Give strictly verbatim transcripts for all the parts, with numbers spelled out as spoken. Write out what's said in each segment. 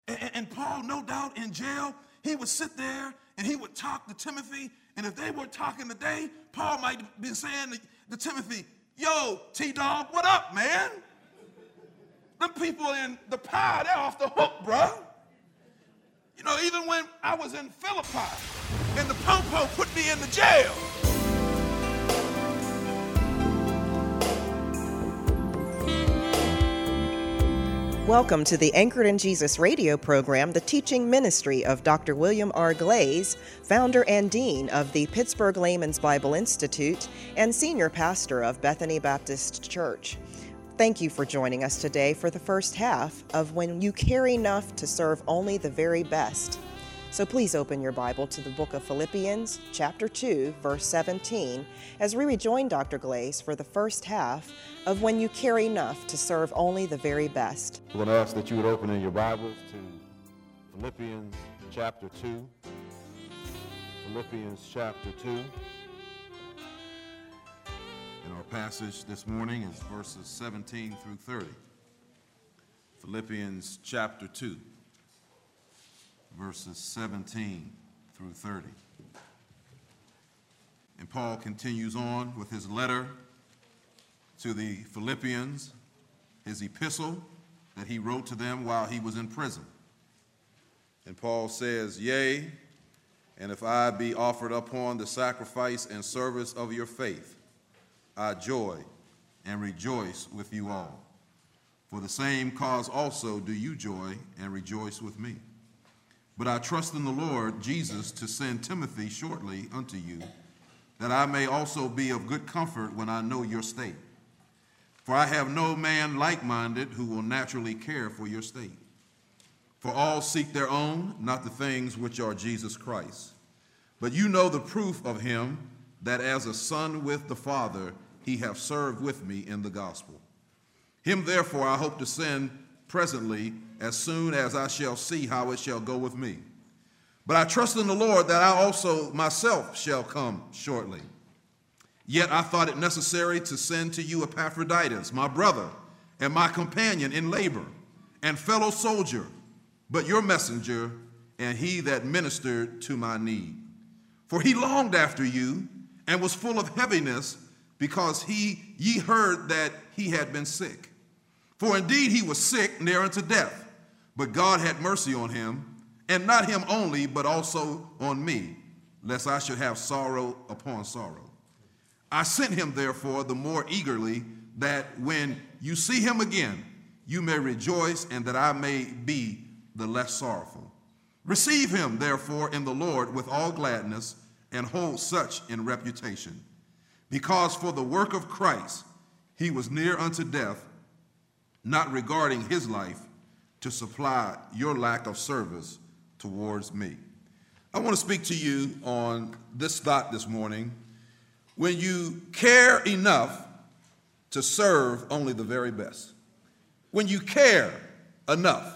And, and Paul, no doubt in jail, he would sit there and he would talk to Timothy. And if they were talking today, Paul might have been saying to, to Timothy, yo, T-Dog, what up, man? Them people in the pie, they're off the hook, bro. You know, even when I was in Philippi and the Popo put me in the jail. Welcome to the Anchored in Jesus radio program, the teaching ministry of Doctor William R. Glaze, founder and dean of the Pittsburgh Layman's Bible Institute and senior pastor of Bethany Baptist Church. Thank you for joining us today for the first half of When You Care Enough to Serve Only the Very Best. So please open your Bible to the book of Philippians, chapter two, verse seventeen, as we rejoin Doctor Glaze for the first half of When You Care Enough to Serve Only the Very Best. We're going to ask that you would open in your Bibles to Philippians chapter two. Philippians chapter two. And our passage this morning is verses seventeen through thirty. Philippians chapter two. Verses seventeen through thirty. And Paul continues on with his letter to the Philippians, his epistle that he wrote to them while he was in prison. And Paul says, Yea, and if I be offered upon the sacrifice and service of your faith, I joy and rejoice with you all. For the same cause also do you joy and rejoice with me. But I trust in the Lord Jesus to send Timothy shortly unto you, that I may also be of good comfort when I know your state. For I have no man like-minded who will naturally care for your state. For all seek their own, not the things which are Jesus Christ. But you know the proof of him, that as a son with the Father, he hath served with me in the gospel. Him therefore I hope to send presently, as soon as I shall see how it shall go with me. But I trust in the Lord that I also myself shall come shortly. Yet I thought it necessary to send to you Epaphroditus, my brother, and my companion in labor, and fellow soldier, but your messenger, and he that ministered to my need. For he longed after you, and was full of heaviness, because he ye heard that he had been sick. For indeed he was sick near unto death, but God had mercy on him, and not him only, but also on me, lest I should have sorrow upon sorrow. I sent him therefore the more eagerly, that when you see him again, you may rejoice, and that I may be the less sorrowful. Receive him therefore in the Lord with all gladness, and hold such in reputation. Because for the work of Christ he was near unto death, not regarding his life, to supply your lack of service towards me. I want to speak to you on this thought this morning. When you care enough to serve only the very best. When you care enough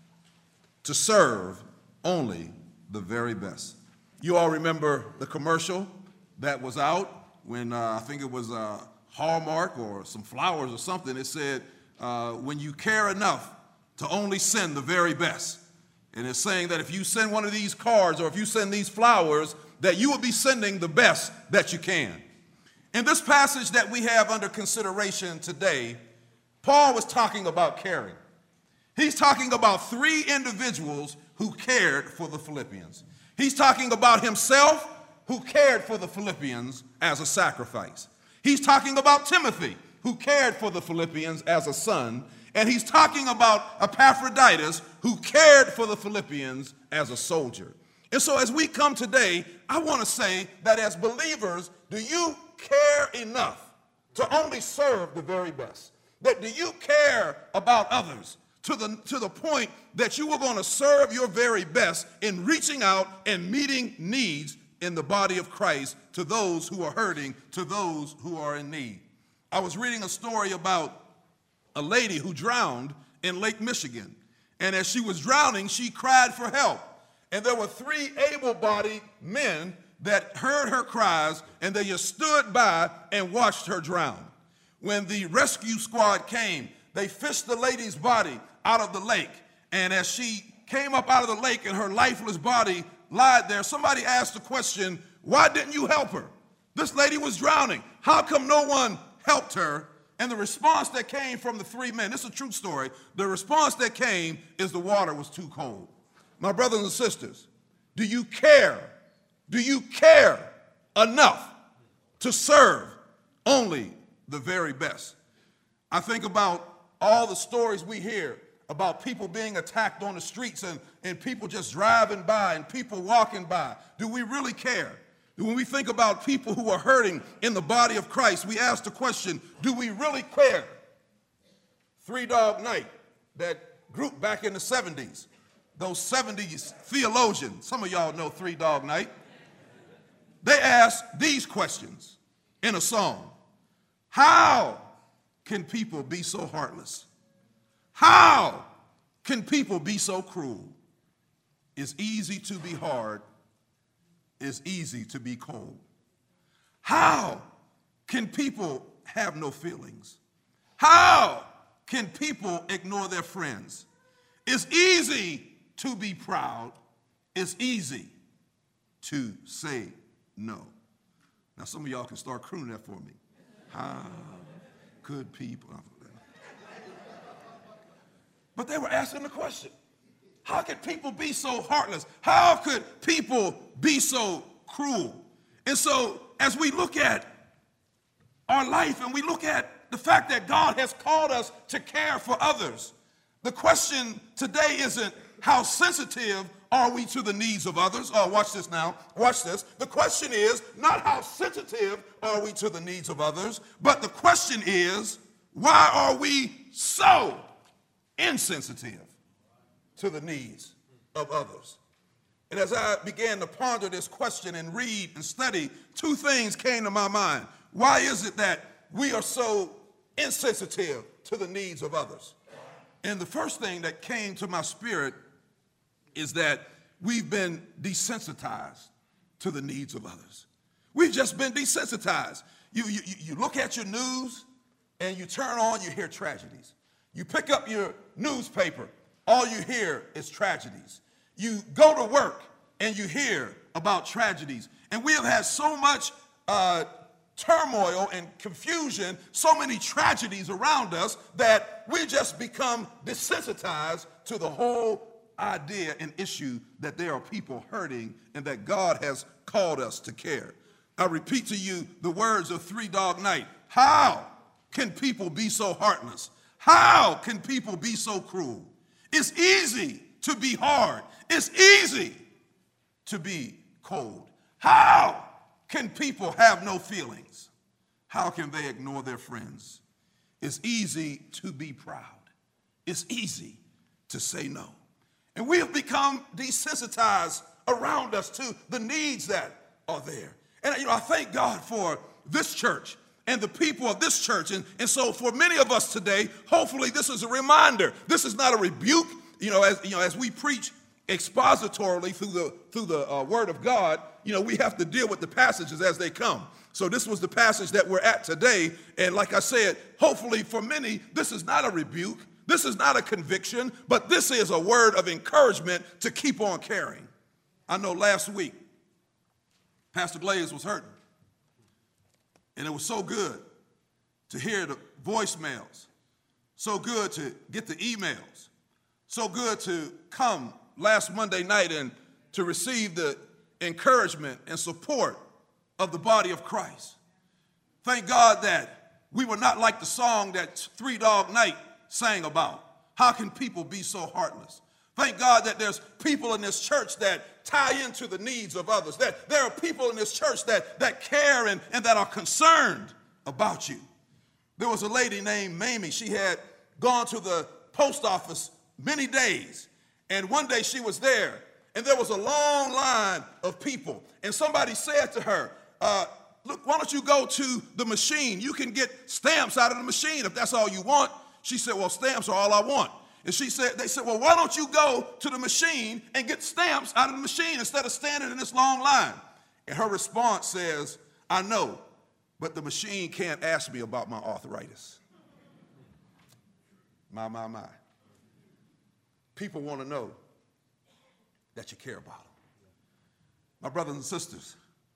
to serve only the very best. You all remember the commercial that was out when uh, I think it was uh, Hallmark or some flowers or something. It said, Uh, when you care enough to only send the very best. And it's saying that if you send one of these cards or if you send these flowers, that you will be sending the best that you can. In this passage that we have under consideration today, Paul was talking about caring. He's talking about three individuals who cared for the Philippians. He's talking about himself, who cared for the Philippians as a sacrifice. He's talking about Timothy, who cared for the Philippians as a son, and he's talking about Epaphroditus, who cared for the Philippians as a soldier. And so as we come today, I want to say that as believers, do you care enough to only serve the very best? That do you care about others to the, to the point that you are going to serve your very best in reaching out and meeting needs in the body of Christ to those who are hurting, to those who are in need? I was reading a story about a lady who drowned in Lake Michigan. And as she was drowning, she cried for help. And there were three able-bodied men that heard her cries, and they just stood by and watched her drown. When the rescue squad came, they fished the lady's body out of the lake. And as she came up out of the lake and her lifeless body lied there, somebody asked the question, why didn't you help her? This lady was drowning. How come no one helped her? And the response that came from the three men, this is a true story, the response that came is the water was too cold. My brothers and sisters, do you care? Do you care enough to serve only the very best? I think about all the stories we hear about people being attacked on the streets and, and people just driving by and people walking by. Do we really care? When we think about people who are hurting in the body of Christ, we ask the question, do we really care? Three Dog Night, that group back in the seventies, those seventies theologians, some of y'all know Three Dog Night, they asked these questions in a song. How can people be so heartless? How can people be so cruel? It's easy to be hard. It's easy to be cold. How can people have no feelings? How can people ignore their friends? It's easy to be proud. It's easy to say no. Now, some of y'all can start crooning that for me. How could people? But they were asking the question, how could people be so heartless? How could people be so cruel? And so as we look at our life and we look at the fact that God has called us to care for others, the question today isn't how sensitive are we to the needs of others? Oh, watch this now. Watch this. The question is not how sensitive are we to the needs of others, but the question is, why are we so insensitive to the needs of others? And as I began to ponder this question and read and study, two things came to my mind. Why is it that we are so insensitive to the needs of others? And the first thing that came to my spirit is that we've been desensitized to the needs of others. We've just been desensitized. You, you, you look at your news and you turn on, you hear tragedies. You pick up your newspaper, all you hear is tragedies. You go to work and you hear about tragedies. And we have had so much uh, turmoil and confusion, so many tragedies around us that we just become desensitized to the whole idea and issue that there are people hurting and that God has called us to care. I repeat to you the words of Three Dog Night. How can people be so heartless? How can people be so cruel? It's easy to be hard. It's easy to be cold. How can people have no feelings? How can they ignore their friends? It's easy to be proud. It's easy to say no. And we have become desensitized around us to the needs that are there. And you know, I thank God for this church and the people of this church. And, and so for many of us today, hopefully this is a reminder. This is not a rebuke. You know, as, you know, as we preach expositorily through the, through the uh, Word of God, you know, we have to deal with the passages as they come. So this was the passage that we're at today. And like I said, hopefully for many, this is not a rebuke. This is not a conviction, but this is a word of encouragement to keep on caring. I know last week, Pastor Glaze was hurting. And it was so good to hear the voicemails, so good to get the emails, so good to come last Monday night and to receive the encouragement and support of the body of Christ. Thank God that we were not like the song that Three Dog Night sang about. How can people be so heartless? Thank God that there's people in this church that tie into the needs of others, that there are people in this church that, that care and, and that are concerned about you. There was a lady named Mamie. She had gone to the post office many days, and one day she was there, and there was a long line of people, and somebody said to her, uh, look, why don't you go to the machine? You can get stamps out of the machine if that's all you want. She said, well, stamps are all I want. And she said, they said, well, why don't you go to the machine and get stamps out of the machine instead of standing in this long line? And her response says, I know, but the machine can't ask me about my arthritis. My, my, my. People want to know that you care about them. My brothers and sisters,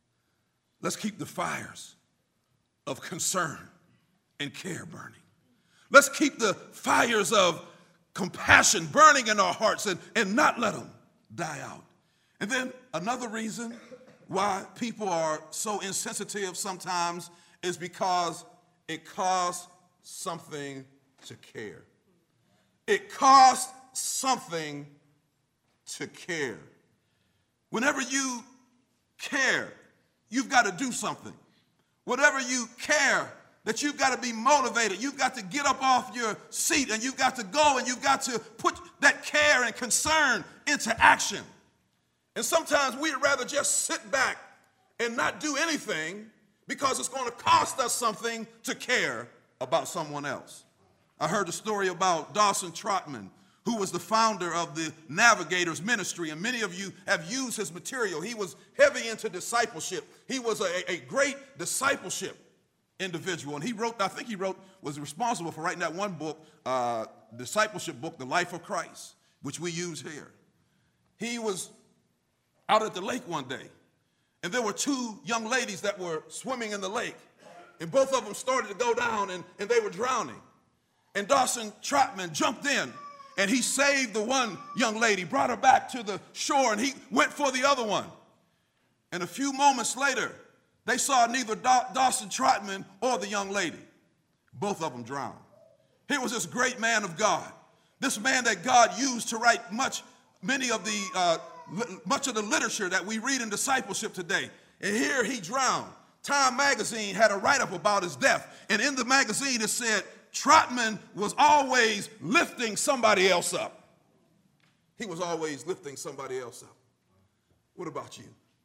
let's keep the fires of concern and care burning. Let's keep the fires of compassion burning in our hearts and, and not let them die out. And then another reason why people are so insensitive sometimes is because it costs something to care. It costs something to care. Whenever you care, you've got to do something. Whatever you care, that you've got to be motivated. You've got to get up off your seat and you've got to go and you've got to put that care and concern into action. And sometimes we'd rather just sit back and not do anything because it's going to cost us something to care about someone else. I heard the story about Dawson Trotman, who was the founder of the Navigators Ministry, and many of you have used his material. He was heavy into discipleship. He was a, a great discipleship individual, and he wrote, I think he wrote, was responsible for writing that one book, uh, discipleship book, The Life of Christ, which we use here. He was out at the lake one day, and there were two young ladies that were swimming in the lake, and both of them started to go down, and, and they were drowning. And Dawson Trotman jumped in, and he saved the one young lady, brought her back to the shore, and he went for the other one. And a few moments later, they saw neither Daw- Dawson Trotman or the young lady. Both of them drowned. Here was this great man of God, this man that God used to write much, many of the, uh, li- much of the literature that we read in discipleship today. And here he drowned. Time magazine had a write-up about his death. And in the magazine it said, Trotman was always lifting somebody else up. He was always lifting somebody else up. What about you?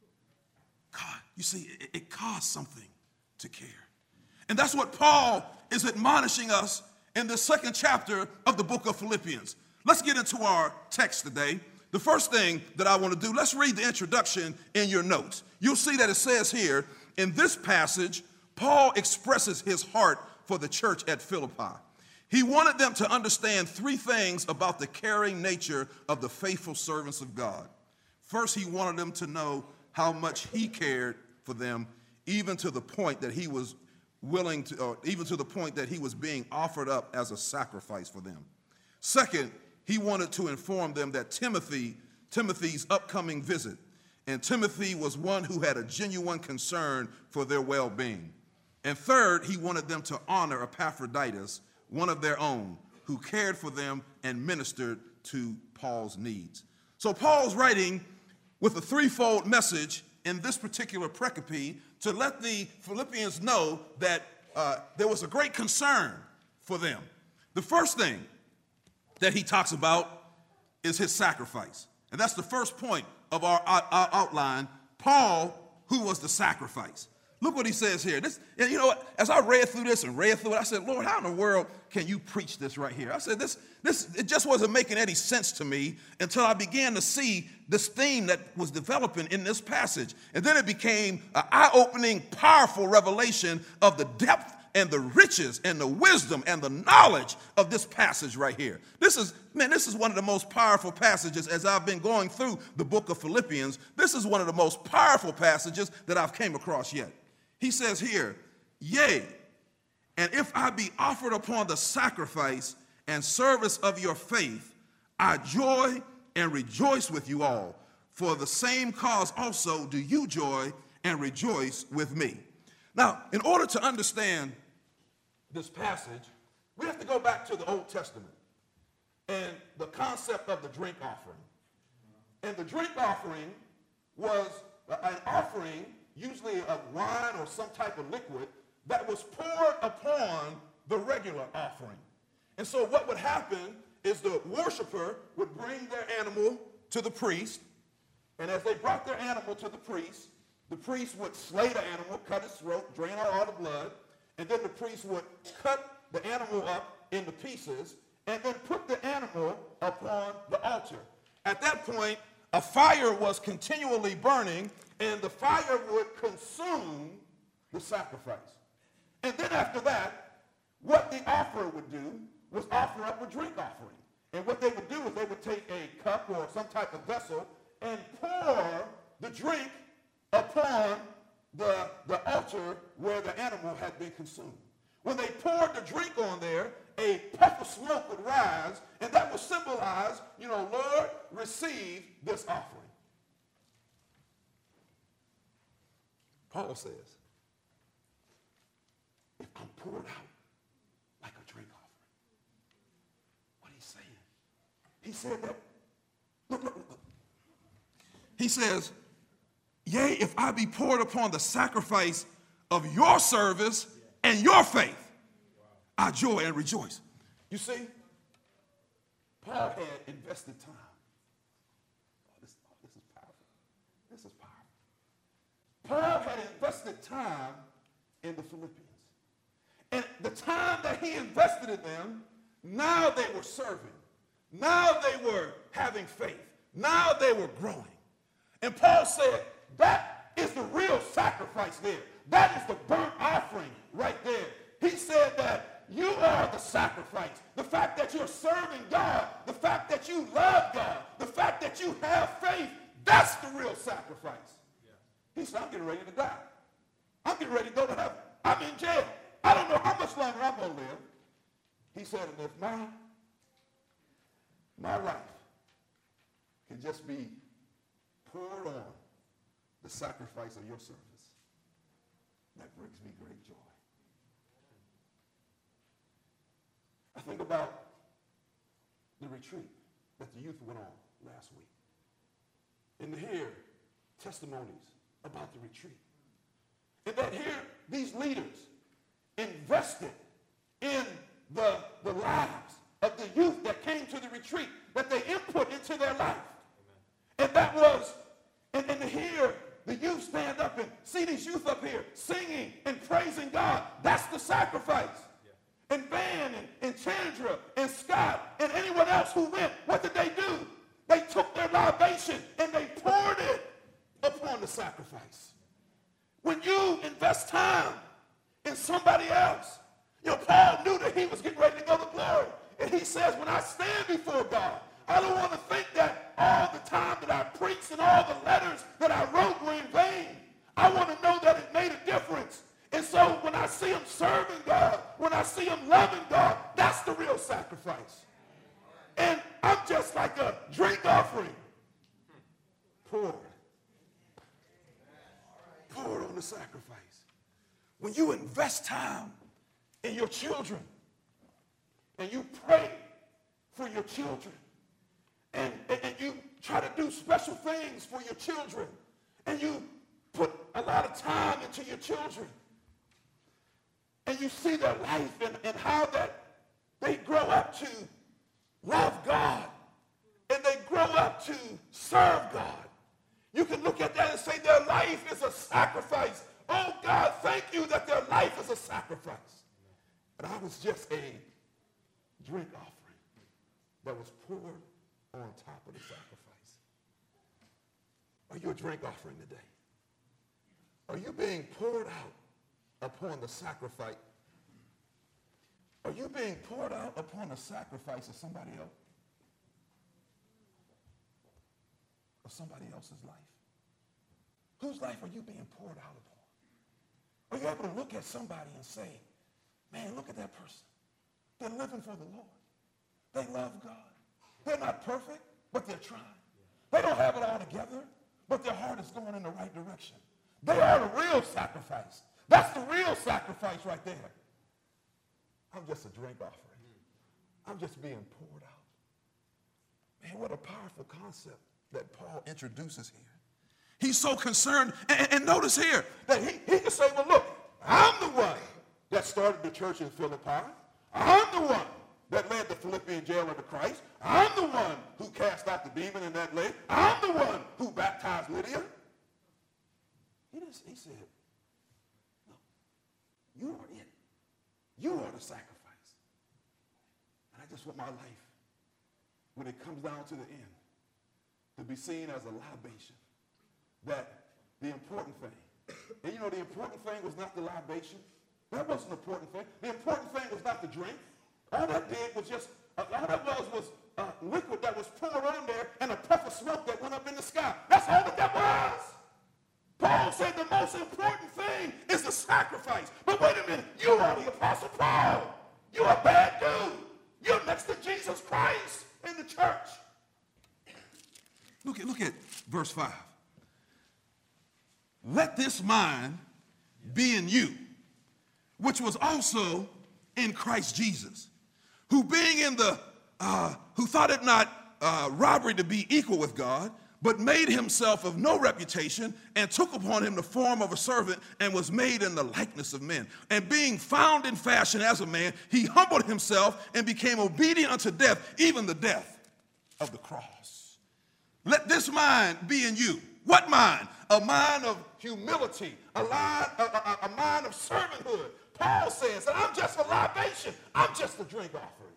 God, you see, it, it costs something to care. And that's what Paul is admonishing us in the second chapter of the book of Philippians. Let's get into our text today. The first thing that I want to do, let's read the introduction in your notes. You'll see that it says here, in this passage, Paul expresses his heart for the church at Philippi. He wanted them to understand three things about the caring nature of the faithful servants of God. First, he wanted them to know how much he cared for them, even to the point that he was willing to, or even to the point that he was being offered up as a sacrifice for them. Second, he wanted to inform them that Timothy, Timothy's upcoming visit, and Timothy was one who had a genuine concern for their well-being. And third, he wanted them to honor Epaphroditus, one of their own, who cared for them and ministered to Paul's needs. So Paul's writing with a threefold message in this particular pericope to let the Philippians know that uh, there was a great concern for them. The first thing that he talks about is his sacrifice. And that's the first point of our, our, our outline. Paul, who was the sacrifice. Look what he says here. This, and you know what? As I read through this and read through it, I said, Lord, how in the world can you preach this right here? I said, this, this, it just wasn't making any sense to me until I began to see this theme that was developing in this passage. And then it became an eye-opening, powerful revelation of the depth and the riches and the wisdom and the knowledge of this passage right here. This is, man, this is one of the most powerful passages as I've been going through the book of Philippians. This is one of the most powerful passages that I've came across yet. He says here, yea, and if I be offered upon the sacrifice and service of your faith, I joy and rejoice with you all. For the same cause also do you joy and rejoice with me. Now, in order to understand this passage, we have to go back to the Old Testament and the concept of the drink offering. And the drink offering was an offering, usually of wine or some type of liquid, that was poured upon the regular offering. And so what would happen is the worshiper would bring their animal to the priest, and as they brought their animal to the priest, the priest would slay the animal, cut its throat, drain out all the blood, and then the priest would cut the animal up into pieces and then put the animal upon the altar. At that point, a fire was continually burning, and the fire would consume the sacrifice. And then after that, what the offerer would do was offer up a drink offering. And what they would do is they would take a cup or some type of vessel, and pour the drink upon the, the altar where the animal had been consumed. When they poured the drink on there, a puff of smoke would rise, and that would symbolize, you know, Lord, receive this offering. Paul says, if I'm poured out like a drink offering, what he's saying, he said that, look, look, look. He says, yea, if I be poured upon the sacrifice of your service and your faith, I joy and rejoice. You see, Paul had invested time. Oh, this, oh, this is powerful. This is powerful. Paul had invested time in the Philippians. And the time that he invested in them, now they were serving. Now they were having faith. Now they were growing. And Paul said, that is the real sacrifice there. That is the burnt offering right there. He said that you are the sacrifice. The fact that you're serving God, the fact that you love God, the fact that you have faith, that's the real sacrifice. Yeah. He said, I'm getting ready to die. I'm getting ready to go to heaven. I'm in jail. I don't know how much longer I'm going to live. He said, and if my, my life can just be poured on the sacrifice of your service, that brings me great joy. I think about the retreat that the youth went on last week. And to hear testimonies about the retreat. And that here, these leaders invested in the, the lives of the youth that came to the retreat, that they input into their life. Amen. And that was, and, and to hear the youth stand up and see these youth up here singing and praising God, that's the sacrifice. And Van and, and Chandra and Scott and anyone else who went, what did they do? They took their libation and they poured it upon the sacrifice. When you invest time in somebody else, you know, Paul knew that he was getting ready to go to glory. And he says, when I stand before God, I don't want to think that all the time that I preached and all the letters that I wrote were in vain. I want to know that it made a difference. And so when I see him serving God, when I see him loving God, that's the real sacrifice. And I'm just like a drink offering. Poured. Poured on the sacrifice. When you invest time in your children, and you pray for your children, and, and, and you try to do special things for your children, and you put a lot of time into your children, and you see their life and, and how that they grow up to love God and they grow up to serve God. You can look at that and say their life is a sacrifice. Oh, God, thank you that their life is a sacrifice. But I was just a drink offering that was poured on top of the sacrifice. Are you a drink offering today? Are you being poured out upon the sacrifice? Are you being poured out upon the sacrifice of somebody else? Of somebody else's life? Whose life are you being poured out upon? Are you able to look at somebody and say, man, look at that person. They're living for the Lord. They love God. They're not perfect, but they're trying. They don't have it all together, but their heart is going in the right direction. They are the real sacrifice. That's the real sacrifice right there. I'm just a drink offering. I'm just being poured out. Man, what a powerful concept that Paul introduces here. He's so concerned, and, and notice here, that he, he can say, well, look, I'm the one that started the church in Philippi. I'm the one that led the Philippian jailer to Christ. I'm the one who cast out the demon in that lake. I'm the one who baptized Lydia. He, just, he said, you are it. You are the sacrifice. And I just want my life, when it comes down to the end, to be seen as a libation. That the important thing, and you know the important thing was not the libation. That wasn't the important thing. The important thing was not the drink. All that did was just, all that was was uh, liquid that was poured on there and a puff of smoke that went up in the sky. That's all that that was. Paul said the most important thing is the sacrifice. But wait a minute, you are the Apostle Paul. You're a bad dude. You're next to Jesus Christ in the church. Look at, look at verse five. Let this mind be in you, which was also in Christ Jesus, who being in the, uh, who thought it not uh, robbery to be equal with God, but made himself of no reputation, and took upon him the form of a servant, and was made in the likeness of men. And being found in fashion as a man, he humbled himself and became obedient unto death, even the death of the cross. Let this mind be in you. What mind? A mind of humility, a, line, a, a, a mind of servanthood. Paul says, I'm just a libation. I'm just a drink offering.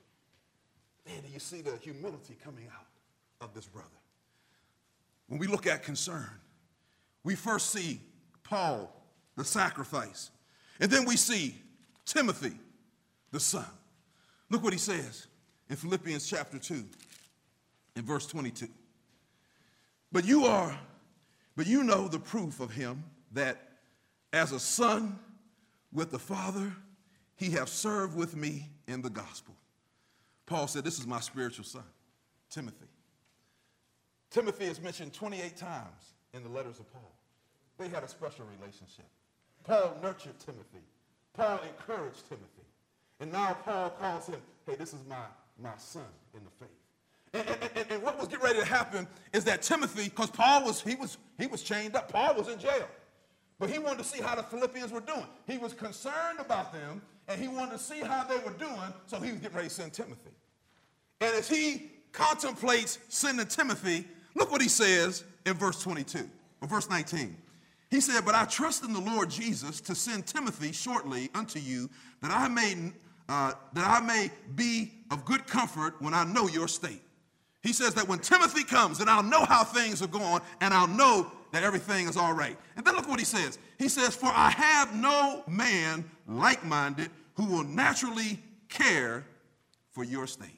Man, do you see the humility coming out of this brother? When we look at concern, we first see Paul, the sacrifice. And then we see Timothy, the son. Look what he says in Philippians chapter two, in verse twenty-two. But you are, but you know the proof of him, that as a son with the Father, he hath served with me in the gospel. Paul said, this is my spiritual son, Timothy. Timothy is mentioned twenty-eight times in the letters of Paul. They had a special relationship. Paul nurtured Timothy. Paul encouraged Timothy. And now Paul calls him, hey, this is my, my son in the faith. And, and, and what was getting ready to happen is that Timothy, because Paul was, he was, he was chained up. Paul was in jail. But he wanted to see how the Philippians were doing. He was concerned about them, and he wanted to see how they were doing, so he was getting ready to send Timothy. And as he contemplates sending Timothy, look what he says in verse twenty-two, or verse nineteen. He said, but I trust in the Lord Jesus to send Timothy shortly unto you, that I may, uh, that I may be of good comfort when I know your state. He says that when Timothy comes, then I'll know how things are going, and I'll know that everything is all right. And then look what he says. He says, for I have no man like-minded who will naturally care for your state.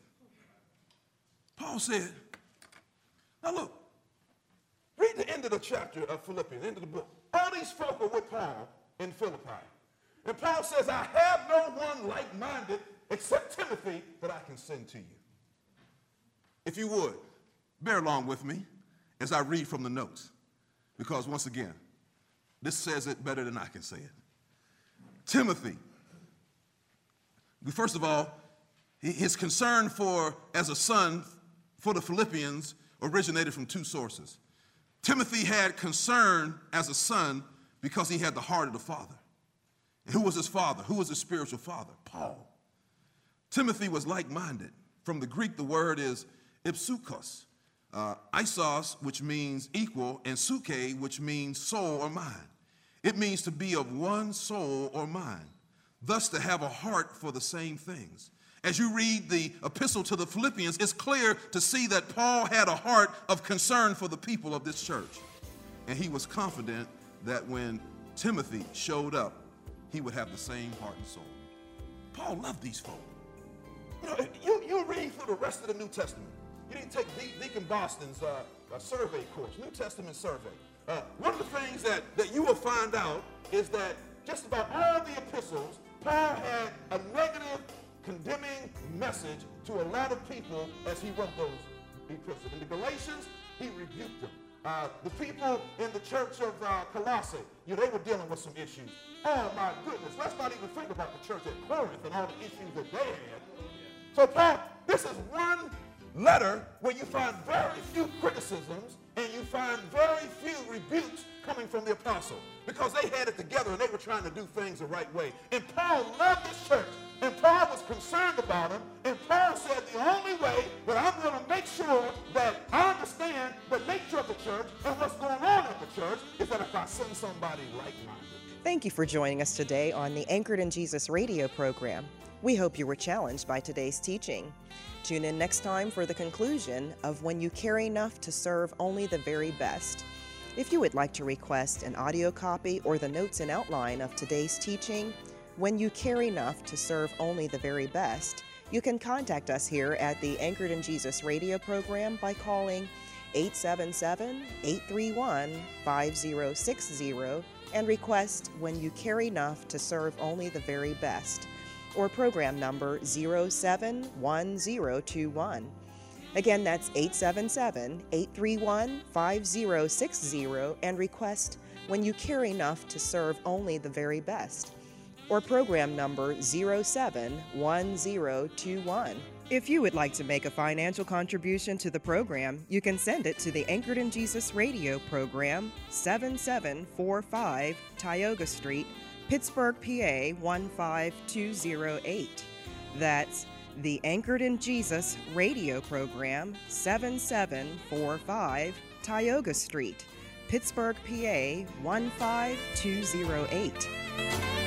Paul said, now look, read the end of the chapter of Philippians, end of the book. All these folk are with Paul in Philippi. And Paul says, I have no one like-minded except Timothy that I can send to you. If you would, bear along with me as I read from the notes. Because once again, this says it better than I can say it. Timothy. First of all, his concern for, as a son, for the Philippians originated from two sources. Timothy had concern as a son because he had the heart of the Father. And who was his father? Who was his spiritual father? Paul. Timothy was like-minded. From the Greek, the word is ipsukos, uh, isos, which means equal, and suke, which means soul or mind. It means to be of one soul or mind, thus to have a heart for the same things. As you read the epistle to the Philippians, it's clear to see that Paul had a heart of concern for the people of this church. And he was confident that when Timothy showed up, he would have the same heart and soul. Paul loved these folk. You know, you, you read through the rest of the New Testament. You didn't take De- Deacon Boston's uh, uh, survey course, New Testament survey. Uh, one of the things that, that you will find out is that just about all the epistles, Paul had a negative, condemning message to a lot of people as he wrote those epistles. In the Galatians, he rebuked them. Uh, the people in the church of uh, Colossae, you know, they were dealing with some issues. Oh my goodness, let's not even think about the church at Corinth and all the issues that they had. So Paul, this is one letter where you find very few criticisms and you find very few rebukes coming from the apostle, because they had it together and they were trying to do things the right way. And Paul loved this church, and Paul was concerned about them, and Paul said the only way that I'm going to make sure that I understand the nature of the church and what's going on at the church is that if I send somebody like-minded. Thank you for joining us today on the Anchored in Jesus radio program. We hope you were challenged by today's teaching. Tune in next time for the conclusion of When You Care Enough to Serve Only the Very Best. If you would like to request an audio copy or the notes and outline of today's teaching, When You Care Enough to Serve Only the Very Best, You can contact us here at the Anchored in Jesus radio program by calling eight seven seven, eight three one, five zero six zero and request When You Care Enough to Serve Only the Very Best, or program number zero seven one zero two one. Again, that's eight seven seven, eight three one, five zero six zero and request When You Care Enough to Serve Only the Very Best, or program number zero seven one zero two one. If you would like to make a financial contribution to the program, you can send it to the Anchored in Jesus radio program, seven seven four five Tioga Street, Pittsburgh, P A one five two zero eight. That's the Anchored in Jesus radio program, seven seven four five Tioga Street, Pittsburgh, P A one five two zero eight.